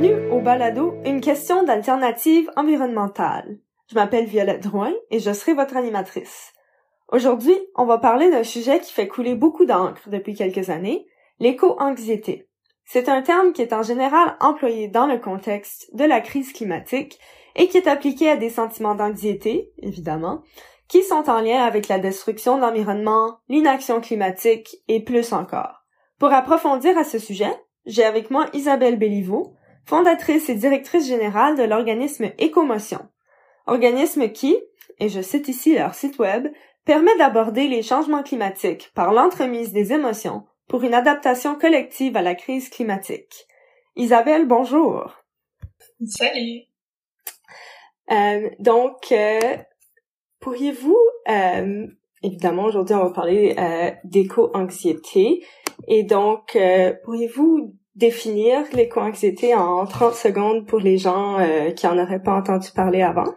Bienvenue au balado Une question d'alternative environnementale. Je m'appelle Violette Drouin et je serai votre animatrice. Aujourd'hui, on va parler d'un sujet qui fait couler beaucoup d'encre depuis quelques années, l'éco-anxiété. C'est un terme qui est en général employé dans le contexte de la crise climatique et qui est appliqué à des sentiments d'anxiété, évidemment, qui sont en lien avec la destruction de l'environnement, l'inaction climatique et plus encore. Pour approfondir à ce sujet, j'ai avec moi Isabelle Béliveau, fondatrice et directrice générale de l'organisme Écomotion. Organisme qui, et je cite ici leur site web, permet d'aborder les changements climatiques par l'entremise des émotions pour une adaptation collective à la crise climatique. Isabelle, bonjour. Salut. Pourriez-vous, évidemment aujourd'hui on va parler d'éco-anxiété, et donc pourriez-vous définir l'éco-anxiété en 30 secondes pour les gens qui en auraient pas entendu parler avant?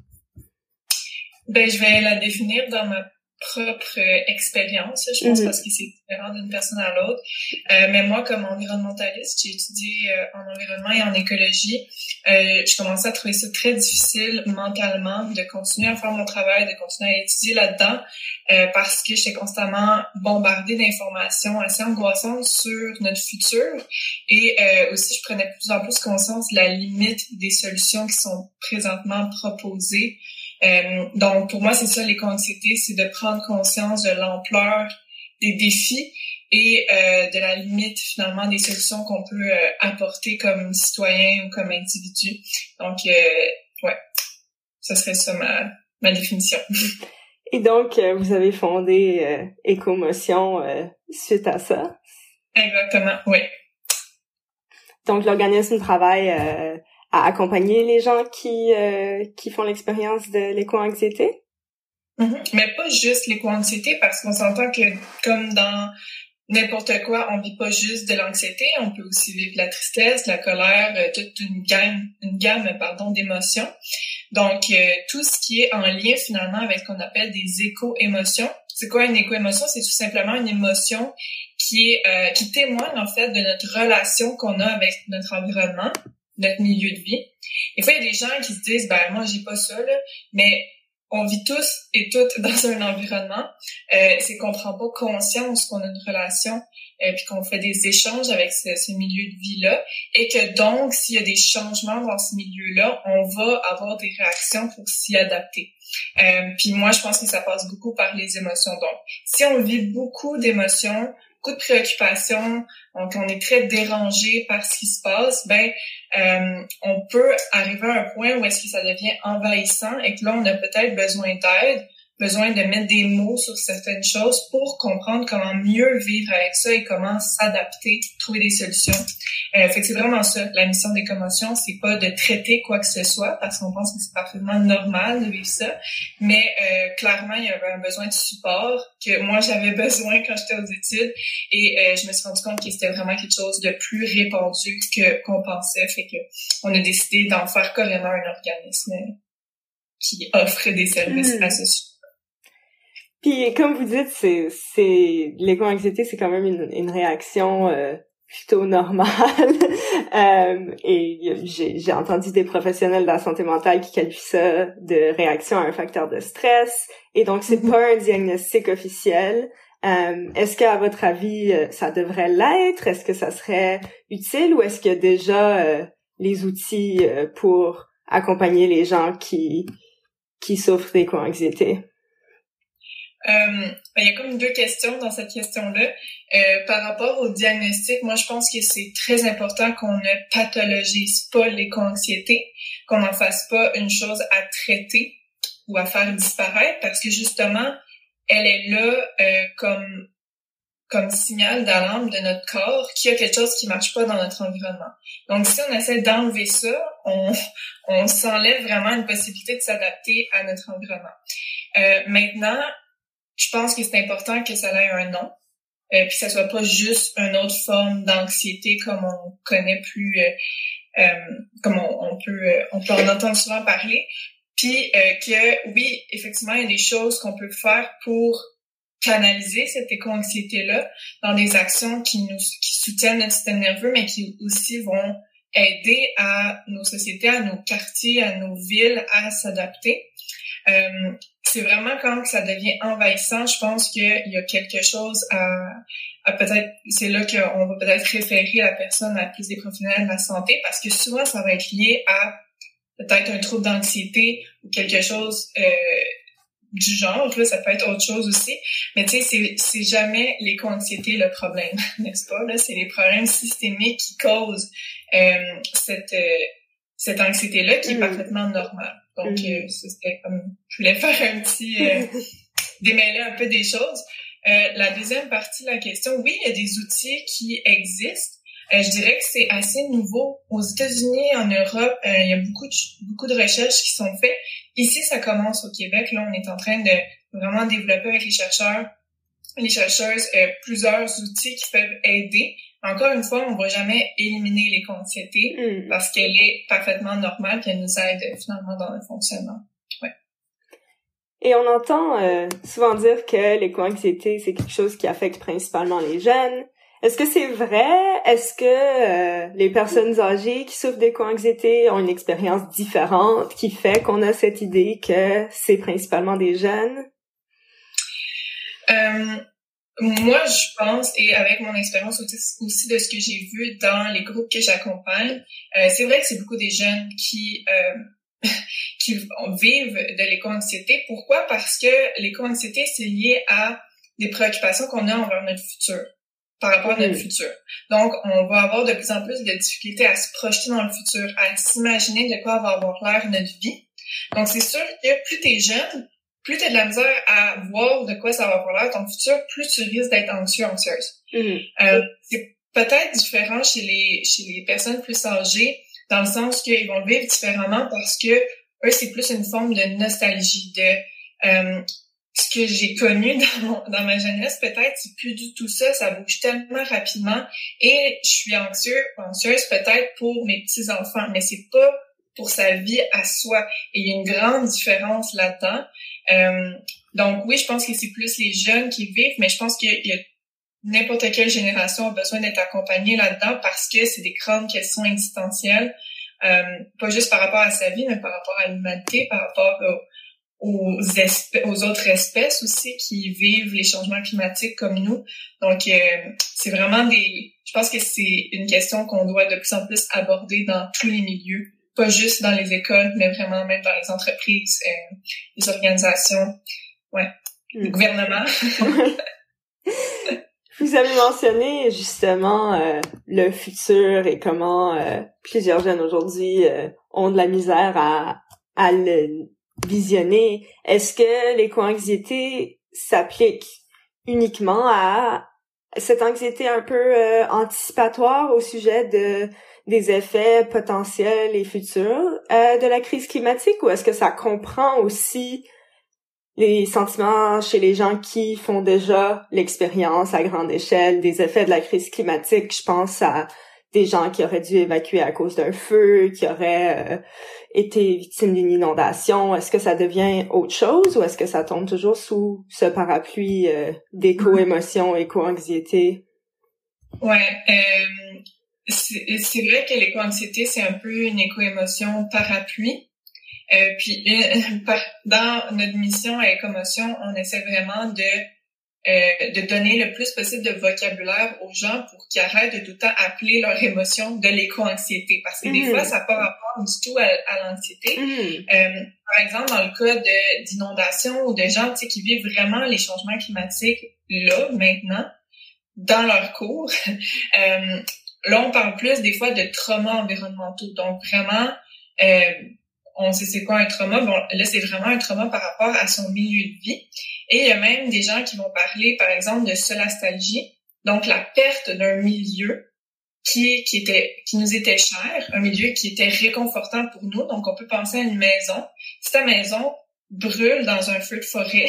Je vais la définir dans ma propre expérience, je pense, parce que c'est différent d'une personne à l'autre. Mais moi, comme environnementaliste, j'ai étudié en environnement et en écologie. Je commençais à trouver ça très difficile mentalement de continuer à faire mon travail, de continuer à étudier là-dedans, parce que j'étais constamment bombardée d'informations assez angoissantes sur notre futur. Et aussi, je prenais de plus en plus conscience de la limite des solutions qui sont présentement proposées. Donc, pour moi, c'est ça, l'éco-anxiété, c'est de prendre conscience de l'ampleur des défis et de la limite, finalement, des solutions qu'on peut apporter comme citoyen ou comme individu. Donc, ouais, ça serait ça ma définition. Et donc, vous avez fondé Écomotion suite à ça? Exactement, oui. Donc, l'organisme travaille à accompagner les gens qui font l'expérience de l'éco-anxiété? Mais pas juste l'éco-anxiété, parce qu'on s'entend que, comme dans n'importe quoi, on vit pas juste de l'anxiété, on peut aussi vivre de la tristesse, de la colère, toute une gamme d'émotions. Donc, tout ce qui est en lien finalement avec ce qu'on appelle des éco-émotions. C'est quoi une éco-émotion? C'est tout simplement une émotion qui témoigne en fait de notre relation qu'on a avec notre environnement, notre milieu de vie. Des fois, il y a des gens qui se disent, moi, j'ai pas ça, là, mais on vit tous et toutes dans un environnement. C'est qu'on prend pas conscience qu'on a une relation, puis qu'on fait des échanges avec ce milieu de vie-là, et que donc, s'il y a des changements dans ce milieu-là, on va avoir des réactions pour s'y adapter. Puis moi, je pense que ça passe beaucoup par les émotions. Donc, si on vit beaucoup d'émotions, beaucoup de préoccupations, donc on est très dérangé par ce qui se passe, on peut arriver à un point où est-ce que ça devient envahissant et que là, on a peut-être besoin d'aide, besoin de mettre des mots sur certaines choses pour comprendre comment mieux vivre avec ça et comment s'adapter, trouver des solutions. Fait que c'est vraiment ça, la mission d'Écomotion, c'est pas de traiter quoi que ce soit, parce qu'on pense que c'est parfaitement normal de vivre ça, mais clairement, il y avait un besoin de support que moi, j'avais besoin quand j'étais aux études, et je me suis rendu compte que c'était vraiment quelque chose de plus répandu qu'on pensait, fait que on a décidé d'en faire carrément un organisme qui offre des services à ce sujet. Puis, comme vous dites, c'est l'éco-anxiété, c'est quand même une réaction plutôt normale. Et j'ai entendu des professionnels de la santé mentale qui qualifient ça de réaction à un facteur de stress. Et donc, c'est pas un diagnostic officiel. Est-ce qu'à votre avis, ça devrait l'être? Est-ce que ça serait utile, ou est-ce qu'il y a déjà les outils pour accompagner les gens qui souffrent d'éco-anxiété? Il y a comme deux questions dans cette question-là. Par rapport au diagnostic, moi, je pense que c'est très important qu'on ne pathologise pas l'éco-anxiété, qu'on n'en fasse pas une chose à traiter ou à faire disparaître, parce que justement, elle est là comme signal d'alarme de notre corps qu'il y a quelque chose qui marche pas dans notre environnement. Donc, si on essaie d'enlever ça, on s'enlève vraiment une possibilité de s'adapter à notre environnement. Maintenant, je pense que c'est important que ça ait un nom, puis que ça soit pas juste une autre forme d'anxiété comme on connaît plus, comme on peut en entendre souvent parler, puis que oui, effectivement, il y a des choses qu'on peut faire pour canaliser cette éco-anxiété-là dans des actions qui soutiennent notre système nerveux, mais qui aussi vont aider à nos sociétés, à nos quartiers, à nos villes à s'adapter. C'est vraiment quand ça devient envahissant, je pense qu'il y a quelque chose à peut-être, c'est là qu'on va peut-être référer la personne à plus des professionnels de la santé, parce que souvent ça va être lié à peut-être un trouble d'anxiété ou quelque chose du genre, là, ça peut être autre chose aussi, mais tu sais, c'est jamais l'éco-anxiété le problème, n'est-ce pas? Là, c'est les problèmes systémiques qui causent cette anxiété-là qui est parfaitement normale. Donc, c'était comme, je voulais faire un petit démêler un peu des choses. La deuxième partie de la question, oui, il y a des outils qui existent. Je dirais que c'est assez nouveau. Aux États-Unis, en Europe, il y a beaucoup de recherches qui sont faites. Ici, ça commence au Québec. Là, on est en train de vraiment développer avec les chercheurs, les chercheuses, plusieurs outils qui peuvent aider. Encore une fois, on va jamais éliminer l'éco-anxiété parce qu'elle est parfaitement normale, qu'elle nous aide finalement dans le fonctionnement. Ouais. Et on entend souvent dire que l'éco-anxiété, c'est quelque chose qui affecte principalement les jeunes. Est-ce que c'est vrai? Est-ce que les personnes âgées qui souffrent d'éco-anxiété ont une expérience différente qui fait qu'on a cette idée que c'est principalement des jeunes? Moi, je pense, et avec mon expérience aussi de ce que j'ai vu dans les groupes que j'accompagne, c'est vrai que c'est beaucoup des jeunes qui vivent de l'éco-anxiété. Pourquoi? Parce que l'éco-anxiété, c'est lié à des préoccupations qu'on a envers notre futur, par rapport à notre futur. Donc, on va avoir de plus en plus de difficultés à se projeter dans le futur, à s'imaginer de quoi va avoir l'air notre vie. Donc, c'est sûr que plus t'es jeune, plus t'as de la misère à voir de quoi ça va avoir l'air ton futur, plus tu risques d'être anxieuse. C'est peut-être différent chez les personnes plus âgées, dans le sens qu'ils vont le vivre différemment parce que eux, c'est plus une forme de nostalgie, de ce que j'ai connu dans ma jeunesse, peut-être, c'est plus du tout ça, ça bouge tellement rapidement et je suis anxieuse peut-être pour mes petits-enfants, mais c'est pas pour sa vie à soi. Et il y a une grande différence là-dedans. Donc oui, je pense que c'est plus les jeunes qui vivent, mais je pense qu'il y a n'importe quelle génération a besoin d'être accompagnée là-dedans parce que c'est des grandes questions existentielles, pas juste par rapport à sa vie, mais par rapport à l'humanité, par rapport aux autres espèces aussi qui vivent les changements climatiques comme nous. Donc, c'est vraiment je pense que c'est une question qu'on doit de plus en plus aborder dans tous les milieux, pas juste dans les écoles, mais vraiment même dans les entreprises, les organisations, le gouvernement. Vous avez mentionné justement le futur et comment plusieurs jeunes aujourd'hui ont de la misère à le visionner. Est-ce que l'éco-anxiété s'applique uniquement à cette anxiété un peu anticipatoire au sujet des effets potentiels et futurs de la crise climatique, ou est-ce que ça comprend aussi les sentiments chez les gens qui font déjà l'expérience à grande échelle des effets de la crise climatique? Je pense à des gens qui auraient dû évacuer à cause d'un feu, qui auraient été victimes d'une inondation. Est-ce que ça devient autre chose ou est-ce que ça tombe toujours sous ce parapluie d'éco-émotion, éco-anxiété? Ouais, c'est vrai que l'éco-anxiété, c'est un peu une éco-émotion parapluie. Puis dans notre mission à Écomotion, on essaie vraiment de donner le plus possible de vocabulaire aux gens pour qu'ils arrêtent de tout le temps appeler leur émotion de l'éco-anxiété, parce que des fois ça n'a pas rapport du tout à l'anxiété. Par exemple, dans le cas d'inondations ou de gens, tu sais, qui vivent vraiment les changements climatiques là maintenant dans leur cours, là on parle plus des fois de traumas environnementaux. Donc vraiment on sait c'est quoi un trauma. Bon, là, c'est vraiment un trauma par rapport à son milieu de vie. Et il y a même des gens qui vont parler, par exemple, de solastalgie. Donc, la perte d'un milieu qui nous était cher, un milieu qui était réconfortant pour nous. Donc, on peut penser à une maison. Si ta maison brûle dans un feu de forêt,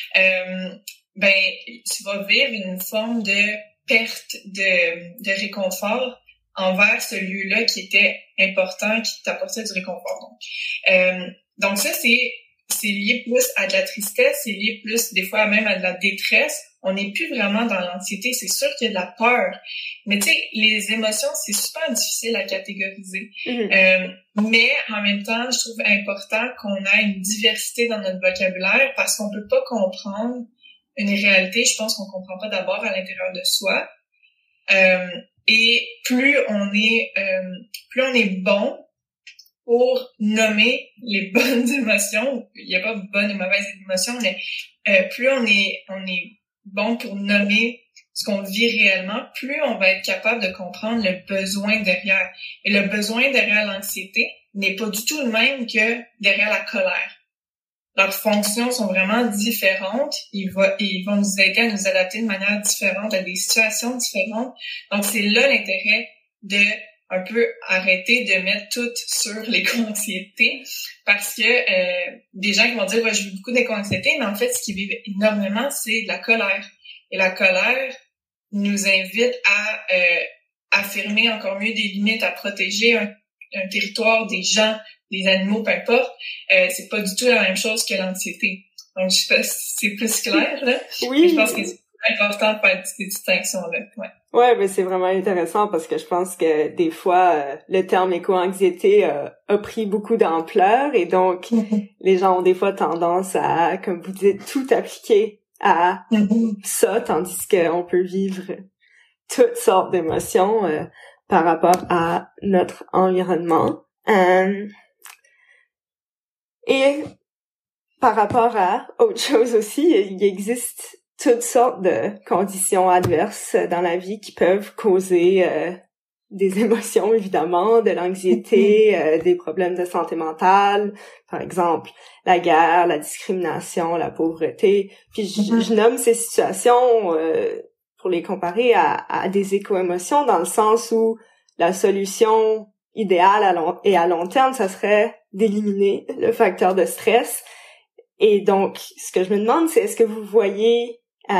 tu vas vivre une forme de perte de réconfort envers ce lieu-là qui était important, qui t'apportait du réconfort. Donc ça, c'est lié plus à de la tristesse, c'est lié plus des fois même à de la détresse. On n'est plus vraiment dans l'anxiété. C'est sûr qu'il y a de la peur. Mais tu sais, les émotions, c'est super difficile à catégoriser. Mais en même temps, je trouve important qu'on ait une diversité dans notre vocabulaire parce qu'on peut pas comprendre une réalité. Je pense qu'on comprend pas d'abord à l'intérieur de soi. Et plus on est bon pour nommer les bonnes émotions, il n'y a pas de bonnes et mauvaises émotions, mais plus on est bon pour nommer ce qu'on vit réellement, plus on va être capable de comprendre le besoin derrière. Et le besoin derrière l'anxiété n'est pas du tout le même que derrière la colère. Leurs fonctions sont vraiment différentes. Ils vont nous aider à nous adapter de manière différente à des situations différentes. Donc, c'est là l'intérêt de un peu arrêter de mettre tout sur l'éco-anxiété parce que des gens qui vont dire « Ouais, je vis beaucoup d'éco-anxiété », mais en fait, ce qu'ils vivent énormément, c'est de la colère. Et la colère nous invite à affirmer encore mieux des limites, à protéger un territoire, des gens, des animaux, peu importe. C'est pas du tout la même chose que l'anxiété. Donc, je sais pas si c'est plus clair, là. Oui. Mais je pense que c'est important de faire ces distinctions-là. Ouais, mais c'est vraiment intéressant parce que je pense que des fois, le terme éco-anxiété a pris beaucoup d'ampleur et donc les gens ont des fois tendance à, comme vous dites, tout appliquer à ça, tandis qu'on peut vivre toutes sortes d'émotions par rapport à notre environnement. Et par rapport à autre chose aussi, il existe toutes sortes de conditions adverses dans la vie qui peuvent causer des émotions, évidemment, de l'anxiété, des problèmes de santé mentale, par exemple la guerre, la discrimination, la pauvreté. Puis je nomme ces situations pour les comparer à des éco-émotions dans le sens où la solution idéale à long terme, ça serait d'éliminer le facteur de stress. Et donc, ce que je me demande, c'est est-ce que vous voyez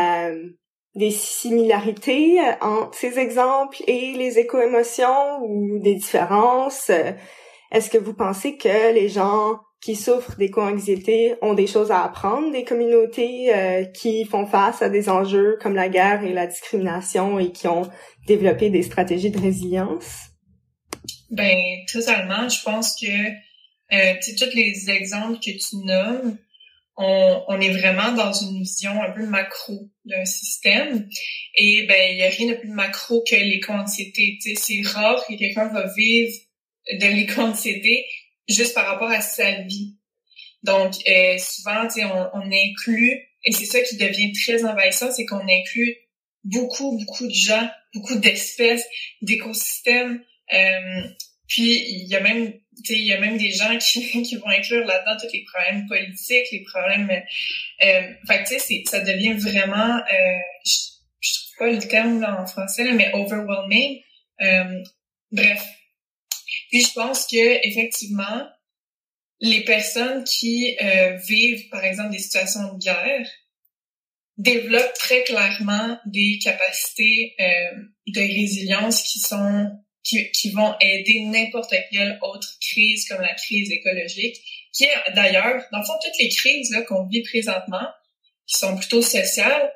des similarités entre ces exemples et les éco-émotions ou des différences? Est-ce que vous pensez que les gens qui souffrent d'éco-anxiété ont des choses à apprendre des communautés qui font face à des enjeux comme la guerre et la discrimination et qui ont développé des stratégies de résilience? Ben, totalement. Je pense que tu sais, tous les exemples que tu nommes, on est vraiment dans une vision un peu macro d'un système. Et ben, il y a rien de plus macro que l'éco-anxiété. Tu sais, c'est rare que quelqu'un va vivre de l'éco-anxiété juste par rapport à sa vie. Donc, souvent, tu sais, on inclut, et c'est ça qui devient très envahissant, c'est qu'on inclut beaucoup de gens, beaucoup d'espèces, d'écosystèmes. Puis il y a même des gens qui vont inclure là-dedans tous les problèmes politiques, les problèmes fait que tu sais ça devient vraiment je trouve pas le terme là, en français là, mais overwhelming. Bref. Puis je pense que effectivement les personnes qui vivent par exemple des situations de guerre développent très clairement des capacités de résilience qui vont aider n'importe quelle autre crise comme la crise écologique, qui est d'ailleurs, dans le fond, toutes les crises là, qu'on vit présentement, qui sont plutôt sociales,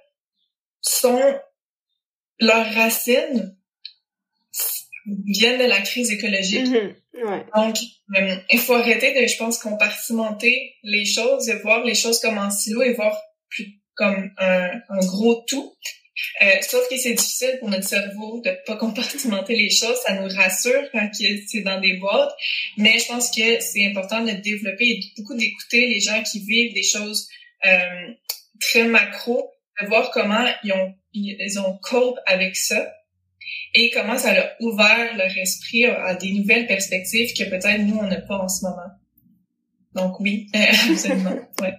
leurs racines viennent de la crise écologique. Ouais. Donc, il faut arrêter de, je pense, compartimenter les choses, de voir les choses comme en silo et voir plus comme un gros tout. Sauf que c'est difficile pour notre cerveau de pas compartimenter les choses. Ça nous rassure quand c'est dans des boîtes. Mais je pense que c'est important de développer et beaucoup d'écouter les gens qui vivent des choses très macro, de voir comment ils ont cope avec ça et comment ça a ouvert leur esprit à des nouvelles perspectives que peut-être nous, on n'a pas en ce moment. Donc oui, absolument, ouais.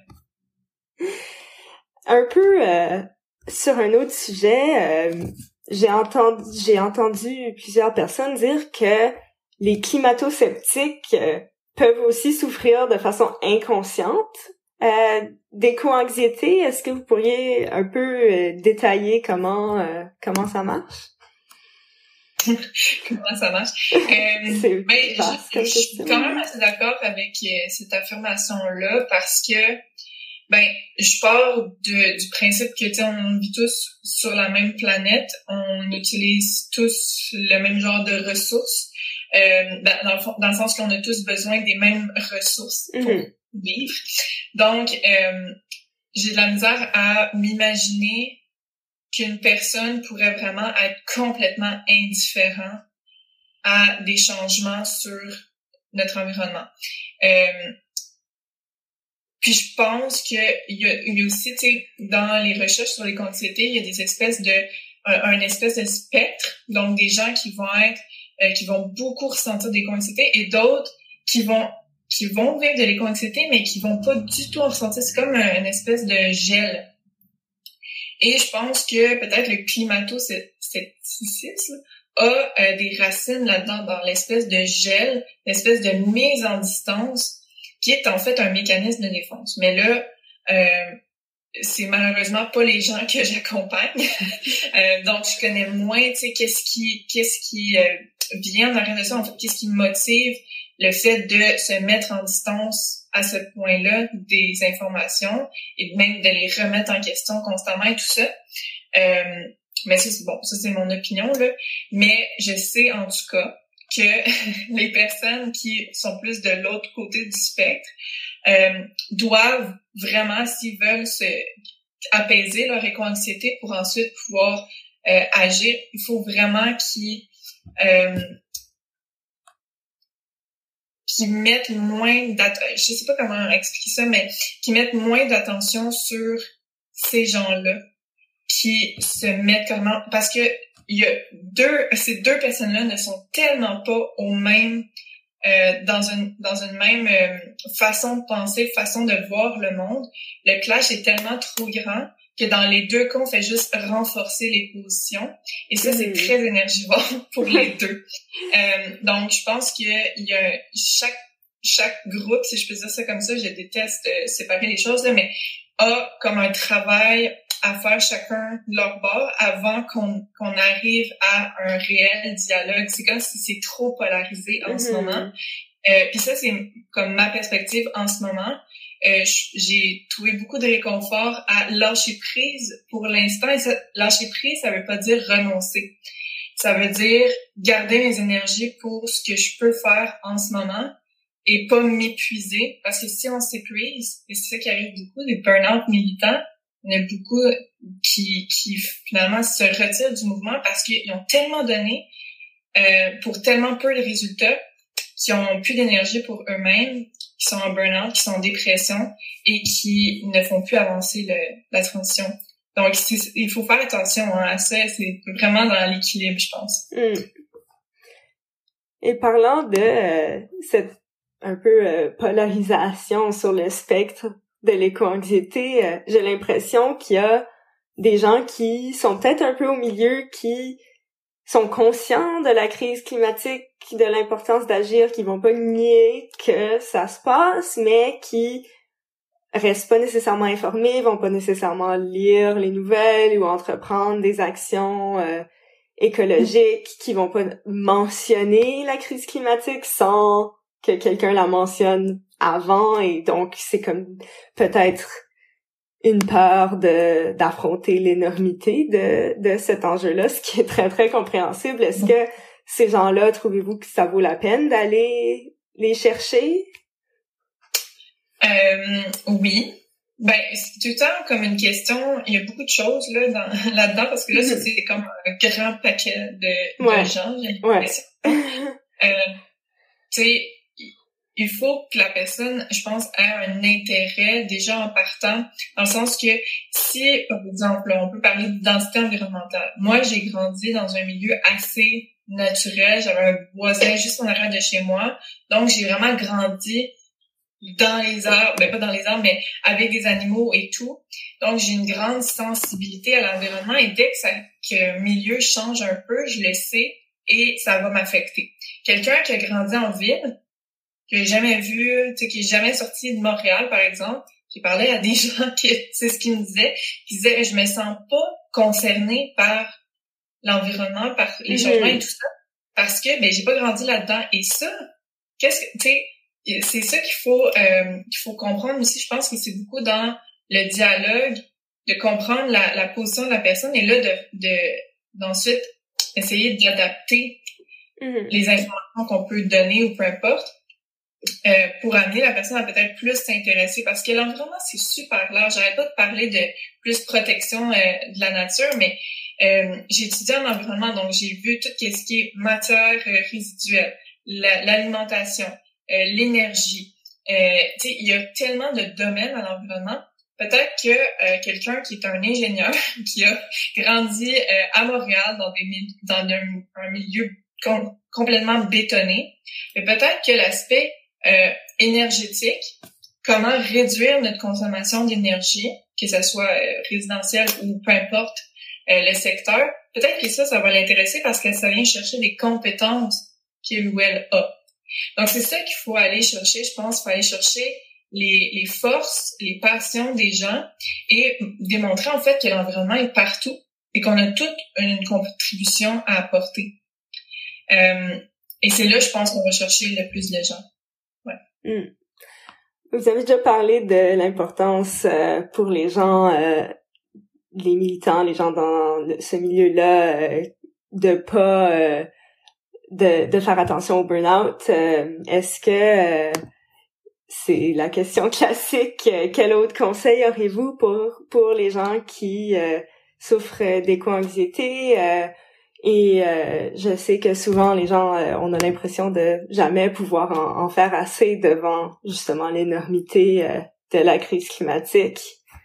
Un peu sur un autre sujet, j'ai entendu plusieurs personnes dire que les climato-sceptiques peuvent aussi souffrir de façon inconsciente d'éco-anxiété. Est-ce que vous pourriez un peu détailler comment ça marche? comment ça marche. C'est vaste, je suis quand même assez d'accord avec cette affirmation-là parce que je pars du principe que, tu sais, on vit tous sur la même planète, on utilise tous le même genre de ressources, dans le sens qu'on a tous besoin des mêmes ressources pour vivre. Donc, j'ai de la misère à m'imaginer qu'une personne pourrait vraiment être complètement indifférent à des changements sur notre environnement. Puis je pense que il y a aussi, tu sais, dans les recherches sur les anxiétés, il y a des espèces de un espèce de spectre, donc des gens qui vont beaucoup ressentir des anxiétés et d'autres qui vont vivre de l'éco-anxiété mais qui vont pas du tout en ressentir. C'est comme une espèce de gel. Et je pense que peut-être le climato-scepticisme a des racines là-dedans, dans l'espèce de gel, l'espèce de mise en distance qui est en fait un mécanisme de défense. Mais là, c'est malheureusement pas les gens que j'accompagne. Donc, je connais moins, tu sais, qu'est-ce qui vient en arrière de ça, en fait, qu'est-ce qui motive le fait de se mettre en distance à ce point-là des informations et même de les remettre en question constamment et tout ça. Mais ça, c'est bon, ça c'est mon opinion, là. Mais je sais en tout cas que les personnes qui sont plus de l'autre côté du spectre doivent vraiment, s'ils veulent apaiser leur éco-anxiété pour ensuite pouvoir agir, il faut vraiment qu'ils mettent moins d'attention, je sais pas comment expliquer ça, mais qui mettent moins d'attention sur ces gens-là, qui se mettent comment, parce que ces deux personnes-là ne sont tellement pas au même, dans une même façon de penser, façon de voir le monde. Le clash est tellement trop grand que dans les deux cas, on fait juste renforcer les positions. Et ça, c'est très énergivore pour les deux. Donc, je pense qu'il y a chaque groupe, si je peux dire ça comme ça, je déteste séparer les choses, là, mais a comme un travail à faire chacun de leur bord avant qu'on arrive à un réel dialogue. C'est comme si c'est trop polarisé en ce moment. Puis ça, c'est comme ma perspective en ce moment. J'ai trouvé beaucoup de réconfort à lâcher prise pour l'instant. Et lâcher prise, ça veut pas dire renoncer. Ça veut dire garder mes énergies pour ce que je peux faire en ce moment et pas m'épuiser. Parce que si on s'épuise, et c'est ça qui arrive beaucoup, des burn-out militants, il y en a beaucoup qui finalement se retirent du mouvement parce qu'ils ont tellement donné pour tellement peu de résultats qui ont plus d'énergie pour eux-mêmes, qui sont en burn-out, qui sont en dépression et qui ne font plus avancer la transition. Donc, il faut faire attention à ça. C'est vraiment dans l'équilibre, je pense. Et parlant de cette un peu polarisation sur le spectre de l'éco-anxiété, j'ai l'impression qu'il y a des gens qui sont peut-être un peu au milieu, qui sont conscients de la crise climatique, de l'importance d'agir, qui vont pas nier que ça se passe, mais qui restent pas nécessairement informés, vont pas nécessairement lire les nouvelles ou entreprendre des actions écologiques, qui vont pas mentionner la crise climatique sans que quelqu'un la mentionne avant, et donc c'est comme peut-être une peur d'affronter l'énormité de cet enjeu-là, ce qui est très, très compréhensible. Est-ce que ces gens-là, trouvez-vous que ça vaut la peine d'aller les chercher? Oui. C'est tout le temps comme une question. Il y a beaucoup de choses là-dedans parce que là, c'est comme un grand paquet de gens, j'ai l'impression. Tu sais, il faut que la personne, je pense, ait un intérêt déjà en partant, dans le sens que si, par exemple, on peut parler d'identité environnementale. Moi, j'ai grandi dans un milieu assez naturel. J'avais un voisin juste en arrière de chez moi. Donc, j'ai vraiment grandi dans les arbres, pas dans les arbres, mais avec des animaux et tout. Donc, j'ai une grande sensibilité à l'environnement et dès que le milieu change un peu, je le sais et ça va m'affecter. Quelqu'un qui a grandi en ville, que j'ai jamais vu, tu sais, qui est jamais sorti de Montréal, par exemple, j'ai parlé à des gens qui, c'est ce qu'ils me disaient, qui disaient, je me sens pas concernée par l'environnement, par les changements et tout ça. parce que ben j'ai pas grandi là-dedans. Et ça, qu'est-ce que, tu sais, c'est ça qu'il faut comprendre aussi. Je pense que c'est beaucoup dans le dialogue, de comprendre la position de la personne, et là d'ensuite essayer d'adapter les informations qu'on peut donner ou peu importe, pour amener la personne à peut-être plus s'intéresser, parce que l'environnement, c'est super large. J'arrête pas de parler de plus protection de la nature, mais j'ai étudié en environnement, donc j'ai vu tout ce qui est matière résiduelle, l'alimentation, l'énergie. Tu sais, il y a tellement de domaines à l'environnement. Peut-être que quelqu'un qui est un ingénieur, qui a grandi à Montréal dans un milieu complètement bétonné, mais peut-être que l'aspect énergétique, comment réduire notre consommation d'énergie, que ce soit résidentielle ou peu importe le secteur, peut-être que ça va l'intéresser parce que ça vient chercher des compétences qu'il ou elle a. Donc, c'est ça qu'il faut aller chercher, je pense. Il faut aller chercher les forces, les passions des gens et démontrer, en fait, que l'environnement est partout et qu'on a toute une contribution à apporter. Et c'est là, je pense, qu'on va chercher le plus de gens. Ouais. Vous avez déjà parlé de l'importance pour les gens, les militants, les gens dans ce milieu-là, de pas de faire attention au burn-out. Est-ce que c'est la question classique, quel autre conseil aurez-vous pour les gens qui souffrent d'éco-anxiété? Et je sais que souvent les gens, on a l'impression de jamais pouvoir en faire assez devant justement l'énormité de la crise climatique.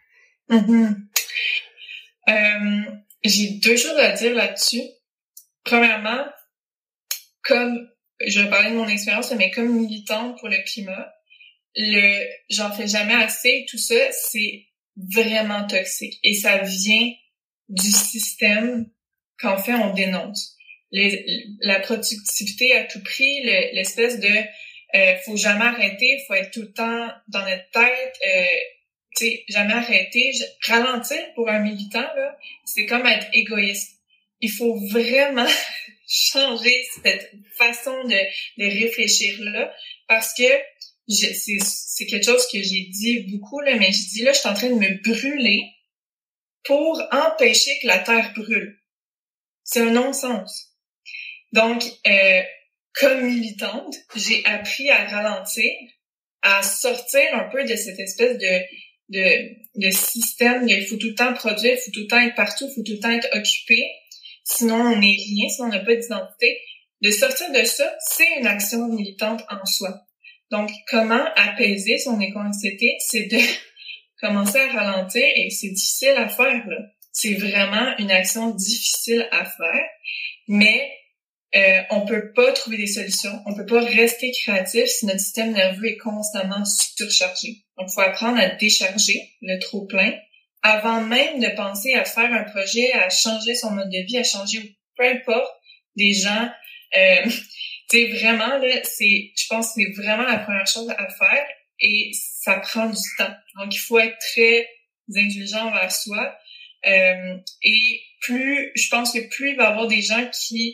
J'ai deux choses à dire là-dessus. Premièrement, comme je vais parler de mon expérience, mais comme militante pour le climat, j'en fais jamais assez, tout ça, c'est vraiment toxique. Et ça vient du système qu'en fait on dénonce. La productivité à tout prix, l'espèce de faut jamais arrêter, faut être tout le temps dans notre tête, tu sais, jamais arrêter. Ralentir pour un militant, là, c'est comme être égoïste. Il faut vraiment changer cette façon de réfléchir là, parce que c'est quelque chose que j'ai dit beaucoup, là, mais je dis là, je suis en train de me brûler pour empêcher que la Terre brûle. C'est un non-sens. Donc, comme militante, j'ai appris à ralentir, à sortir un peu de cette espèce de système. Il faut tout le temps produire, il faut tout le temps être partout, il faut tout le temps être occupé. Sinon, on n'est rien, sinon on n'a pas d'identité. De sortir de ça, c'est une action militante en soi. Donc, comment apaiser son éco-anxiété, c'est de commencer à ralentir, et c'est difficile à faire, là. C'est vraiment une action difficile à faire, mais on peut pas trouver des solutions, on peut pas rester créatif si notre système nerveux est constamment surchargé. Donc, il faut apprendre à décharger le trop-plein avant même de penser à faire un projet, à changer son mode de vie, à changer peu importe des gens. Tu sais, vraiment, là, je pense que c'est vraiment la première chose à faire, et ça prend du temps. Donc, il faut être très indulgent envers soi. Et je pense que plus il va y avoir des gens qui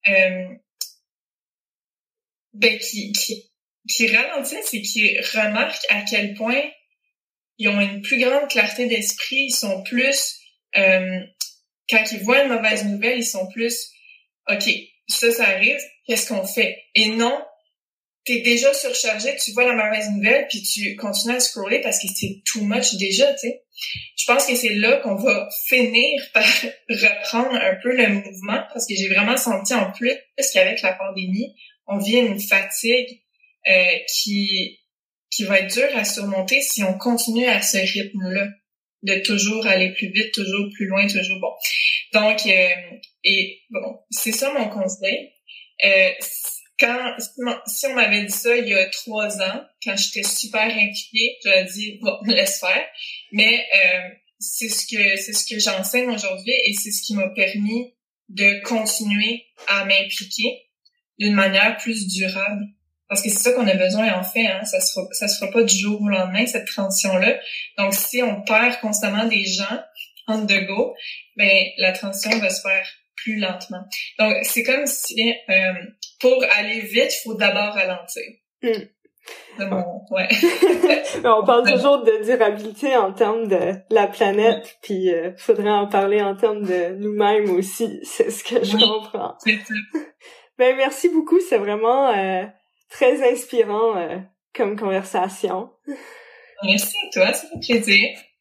ralentissent et qui remarquent à quel point ils ont une plus grande clarté d'esprit, ils sont plus, quand ils voient une mauvaise nouvelle, ils sont plus, OK, ça arrive, qu'est-ce qu'on fait? Et non, t'es déjà surchargé, tu vois la mauvaise nouvelle, puis tu continues à scroller parce que c'est too much déjà, tu sais. Je pense que c'est là qu'on va finir par reprendre un peu le mouvement, parce que j'ai vraiment senti en plus qu'avec la pandémie, on vit une fatigue qui va être dure à surmonter si on continue à ce rythme-là, de toujours aller plus vite, toujours plus loin, toujours bon. Donc, et bon, c'est ça mon conseil. Si on m'avait dit ça il y a 3 ans, quand j'étais super impliquée, j'aurais dit bon, laisse faire. Mais c'est ce que j'enseigne aujourd'hui, et c'est ce qui m'a permis de continuer à m'impliquer d'une manière plus durable. Parce que c'est ça qu'on a besoin, en fait, hein. Ça se fera pas du jour au lendemain, cette transition-là. Donc, si on perd constamment des gens on the go, ben, la transition va se faire plus lentement. Donc, c'est comme si pour aller vite, il faut d'abord ralentir. Ouais. On parle toujours de durabilité en termes de la planète, puis faudrait en parler en termes de nous-mêmes aussi, c'est ce que je comprends. C'est ça. Ben, merci beaucoup, c'est vraiment très inspirant comme conversation. Merci à toi, ça fait plaisir.